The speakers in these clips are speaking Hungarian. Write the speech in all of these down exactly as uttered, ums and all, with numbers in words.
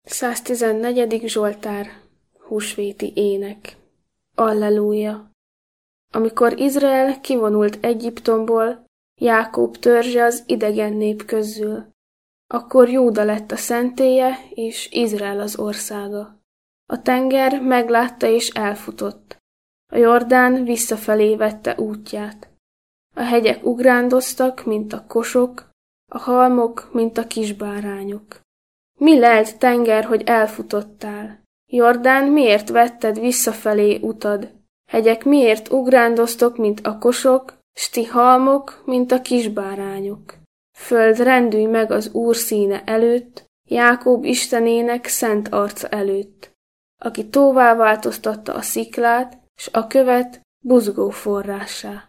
száztizennegyedik Zsoltár. Húsvéti ének. Alleluja! Amikor Izrael kivonult Egyiptomból, Jákob törzse az idegen nép közül, akkor Júda lett a szentélye, és Izrael az országa. A tenger meglátta és elfutott. A Jordán visszafelé vette útját. A hegyek ugrándoztak, mint a kosok, a halmok, mint a kisbárányok. Mi lelt, tenger, hogy elfutottál? Jordán, miért vetted visszafelé utad? Hegyek miért ugrándoztok, mint a kosok, s ti halmok, mint a kisbárányok? Föld, rendülj meg az Úr színe előtt, Jákob Istenének szent arca előtt, aki tóvá változtatta a sziklát, s a követ buzgó forrássá.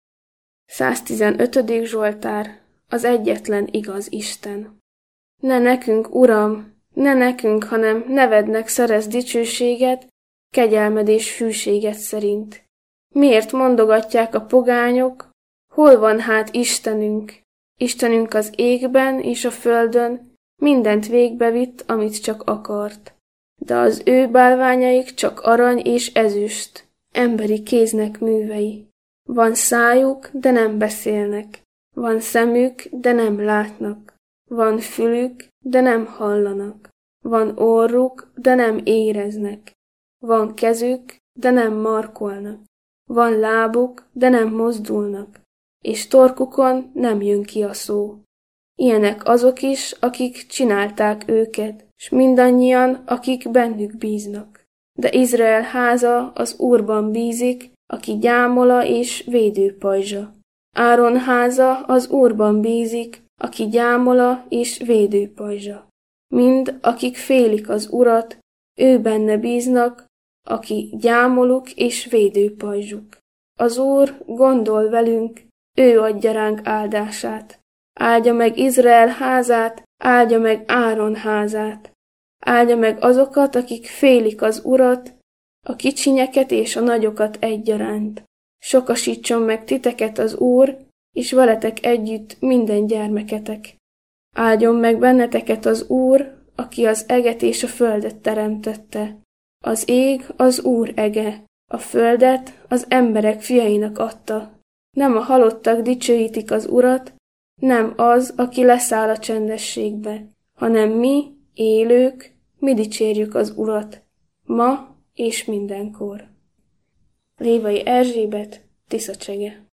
száztizenötödik Zsoltár. Az egyetlen igaz Isten. Ne nekünk, Uram, ne nekünk, hanem nevednek szerez dicsőséget, kegyelmed és hűséged szerint. Miért mondogatják a pogányok? Hol van hát Istenünk? Istenünk az égben és a földön mindent végbevitt, amit csak akart. De az ő bálványaik csak arany és ezüst, emberi kéznek művei. Van szájuk, de nem beszélnek. Van szemük, de nem látnak. Van fülük, de nem hallanak. Van orruk, de nem éreznek. Van kezük, de nem markolnak. Van lábuk, de nem mozdulnak. És torkukon nem jön ki a szó. Ilyenek azok is, akik csinálták őket, s mindannyian, akik bennük bíznak. De Izrael háza az Úrban bízik, aki gyámola és védőpajzsa. Áron háza az Úrban bízik, aki gyámola és védőpajzsa. Mind, akik félik az Urat, ő benne bíznak, aki gyámoluk és védőpajzsuk. Az Úr gondol velünk, ő adja ránk áldását. Áldja meg Izrael házát, áldja meg Áron házát. Áldja meg azokat, akik félik az Urat, a kicsinyeket és a nagyokat egyaránt. Sokasítson meg titeket az Úr, és veletek együtt minden gyermeketek. Áldjon meg benneteket az Úr, aki az eget és a földet teremtette. Az ég az Úr ege, a földet az emberek fiainak adta. Nem a halottak dicsőítik az Urat, nem az, aki leszáll a csendességbe, hanem mi, élők, mi dicsérjük az Urat, ma és mindenkor. Lévai Erzsébet, Tiszacsege.